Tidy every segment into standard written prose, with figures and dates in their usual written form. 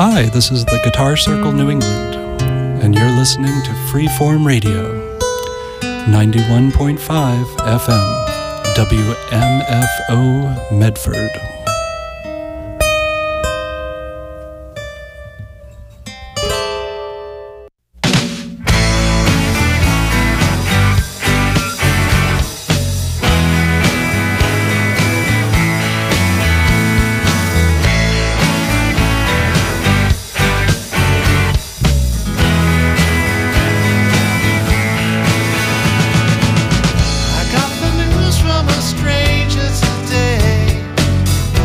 Hi, this is the Guitar Circle New England, and you're listening to Freeform Radio, 91.5 FM, WMFO Medford. I got the news from a stranger today.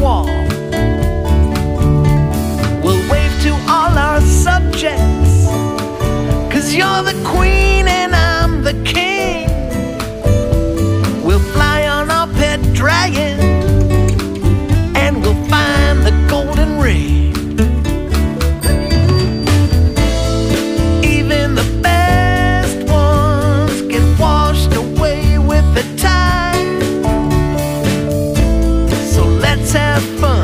wall. We'll wave to all our subjects, 'cause you're the queen and I'm the king. We'll fly on our pet dragon and we'll find the golden ring. Even the best ones get washed away with the tide. So let's have fun.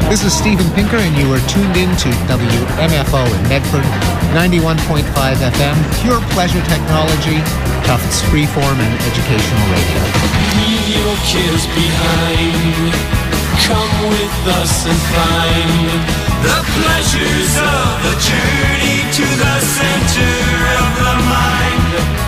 This is Steven Pinker, and you are tuned in to WMFO in Medford, 91.5 FM, pure pleasure technology, Tufts freeform and educational radio. Leave your cares behind. Come with us and find the pleasures of the journey to the center of the mind.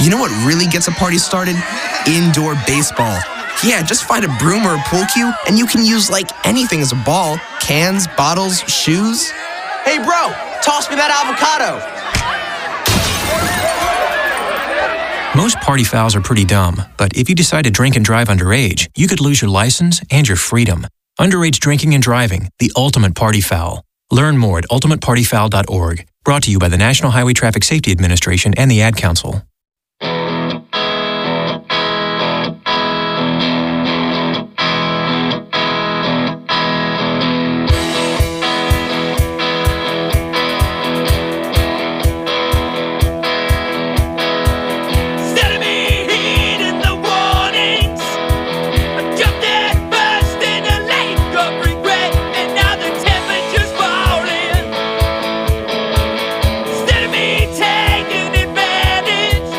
You know what really gets a party started? Indoor baseball. Yeah, just find a broom or a pool cue, and you can use like anything as a ball. Cans, bottles, shoes. Hey bro, toss me that avocado. Most party fouls are pretty dumb, but if you decide to drink and drive underage, you could lose your license and your freedom. Underage drinking and driving, the ultimate party foul. Learn more at ultimatepartyfoul.org. Brought to you by the National Highway Traffic Safety Administration and the Ad Council. Taking advantage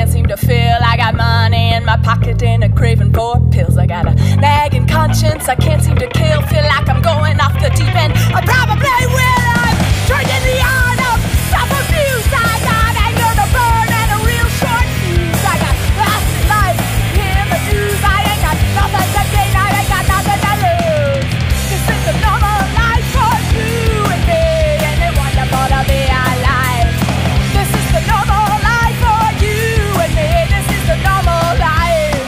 can't seem to feel. I got money in my pocket and a craving for pills. I got a nagging conscience I can't seem to kill. Feel like I'm going off the deep end. I probably will. I'm drinking the art of self-abuse. I got anger to burn and a real short fuse. I got lost in life in the news. I ain't got nothing to gain. I ain't got nothing to lose. This is the normal life for you and me, and it's wonderful to be alive. This is the normal life for you and me. This is the normal life.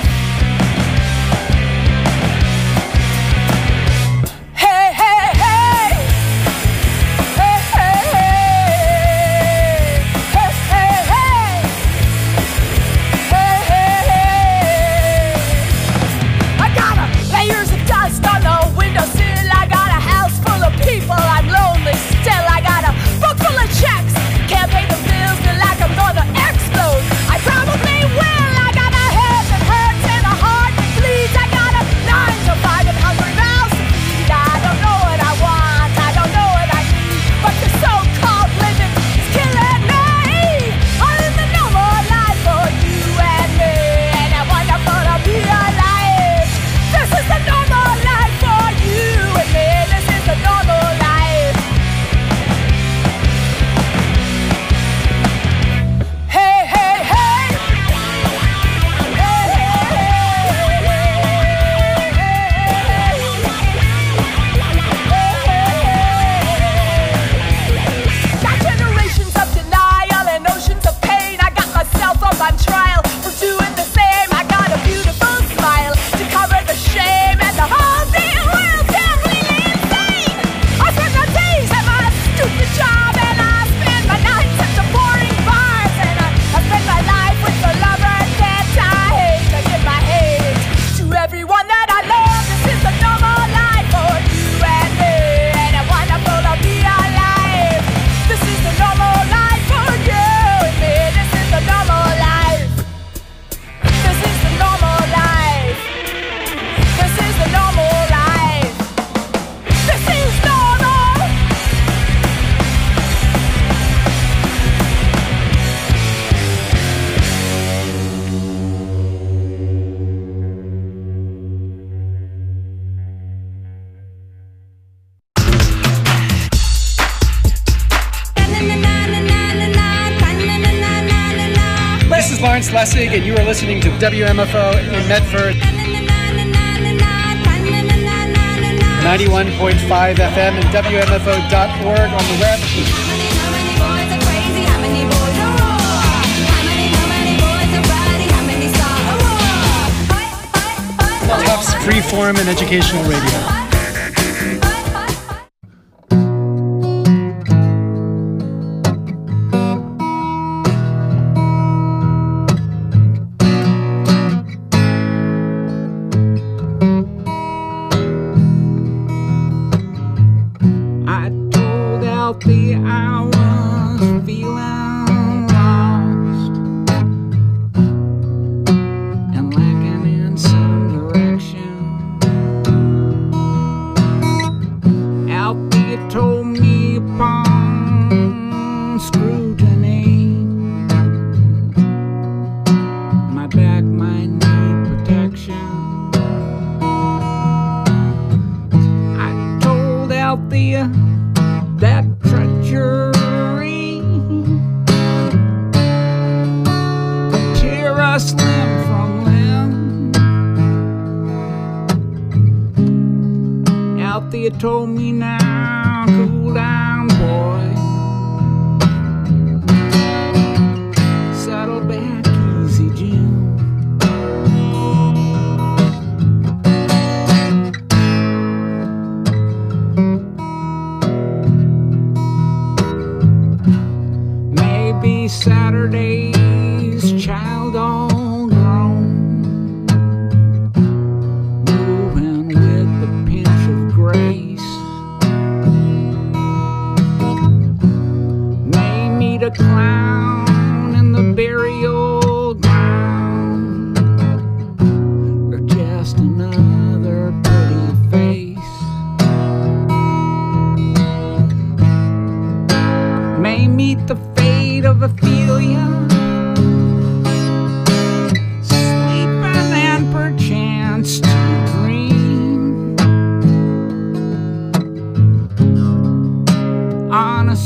Hey, hey, hey. Hey, hey, hey. Hey, hey, hey. Hey, hey, hey. I got layers of dust on the windowsill. I got a house full of people. I'm lonely still. I got a book full of checks. Can't pay the bills. Feel like I'm gonna explode. I probably will. I got a head that hurts and a heart that bleeds. I got a 9 to 5 and hungry mouths to feed. I don't know what I want. I don't know what I need. But the so-called living is killing me. I'm in the normal life for you and me, and it's wonderful to be alive. This is the normal life for you and me. This is the normal life. Hey, hey, hey. Hey, got generations of denial and oceans of pain. I got myself up on trial for doing the same. I got a beautiful smile to cover the shame, and the whole damn world's completely insane. I spend my days at my stupid job, and I spend my nights at the boring bars, and I spend my life with the lovers that I hate. I give my hate to everyone that I love. This is the normal life for you and me, and it's wonderful to be alive. This is the normal life for you and me. This is the normal life. This is the normal life. This is the normal life. This is normal. This is Lawrence Lessig, and you are listening to WMFO in Medford, 91.5 FM and WMFO.org on the web. Tufts Freeform and Educational Radio. I told Alfie I was feeling lost and lacking in some direction. Alfie told me upon scrutiny my back might need protection. I told Althea that treachery could tear us limb from limb. Althea told me now, cool down, boy. Settle back easy, Jim. Maybe Saturday's child all grown, moving with a pinch of grace.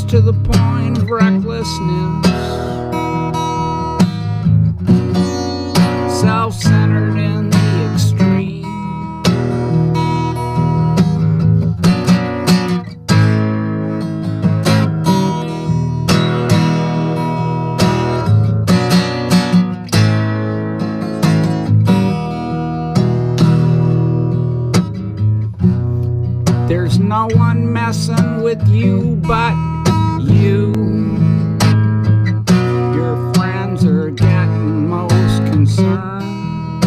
to the point of recklessness, self-centered in the extreme. There's no one messing with you but you. Your friends are getting most concerned.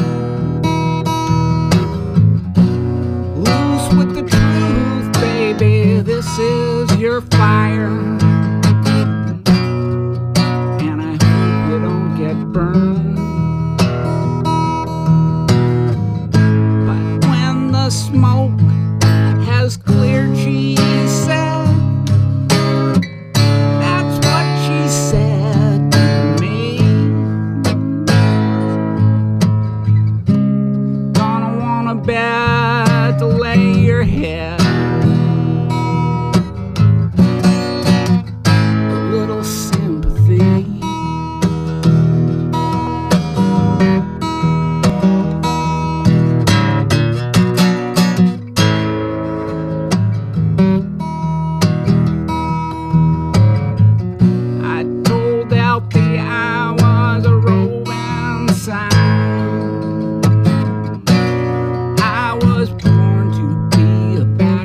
Loose with the truth, baby, this is your fire. And I hope you don't get burned. But when the smoke has cleared, she said, that's what she said to me. Gonna want a bed to lay your head, a little sympathy. I was born to be a bad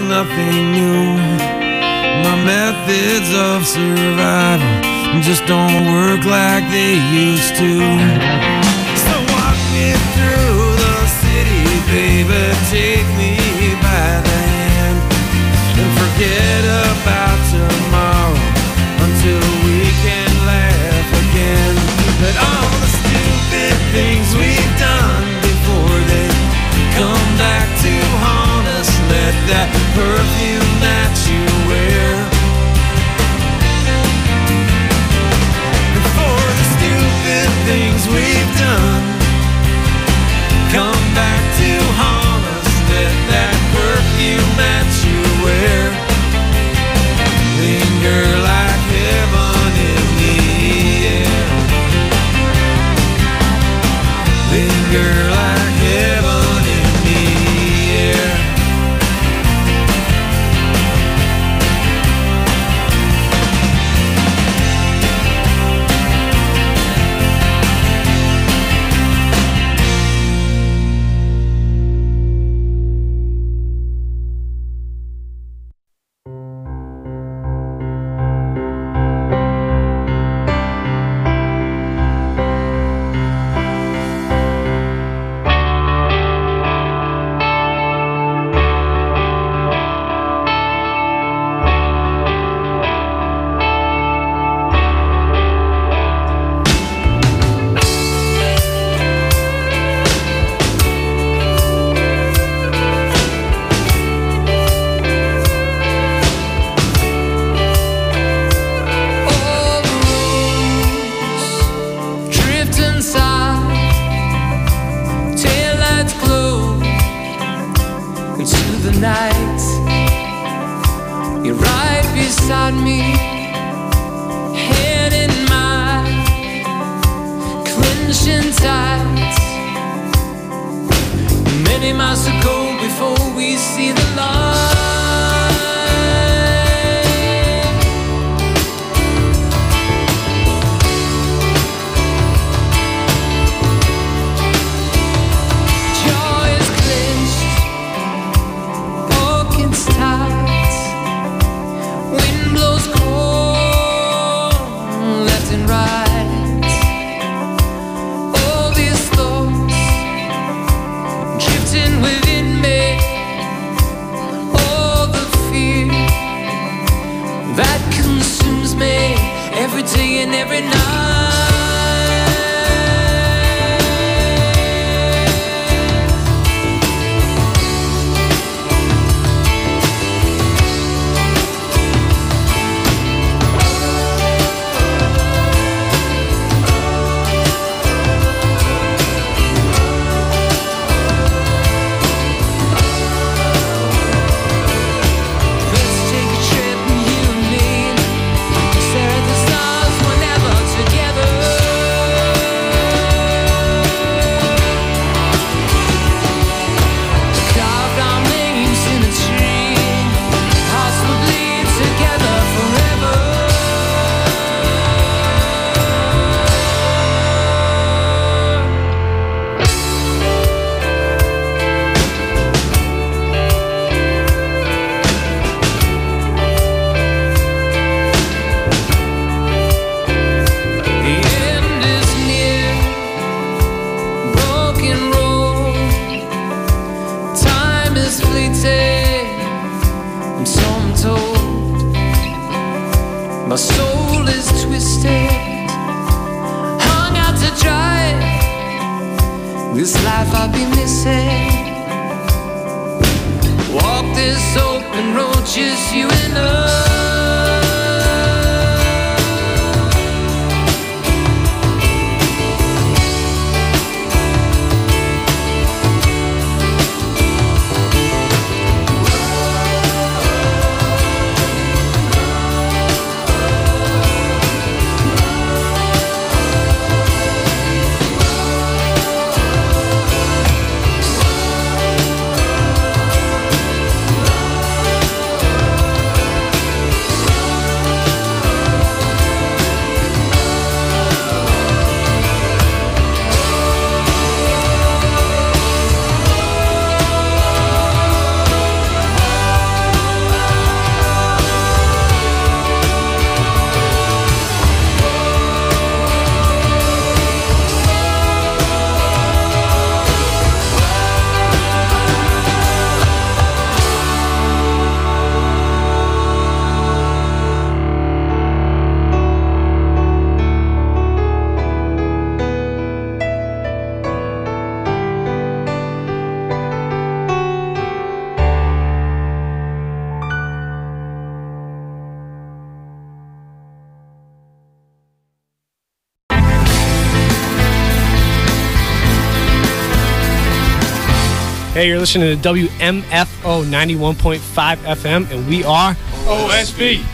nothing new. My methods of survival just don't work like they used to. So walk me through the city, baby, take me by the hand, and forget about tomorrow until we can laugh again. But all the stupid things we've done before they come back to haunt us. Let that perfume that you wear, before the stupid things we've done come back to haunt us. Let that perfume that you wear linger like heaven in the air. Linger like heaven in the air. My soul is twisted, hung out to dry. This life I'll be missing. Walk this open road, just you and I. Hey, you're listening to WMFO 91.5 FM, and we are OSB.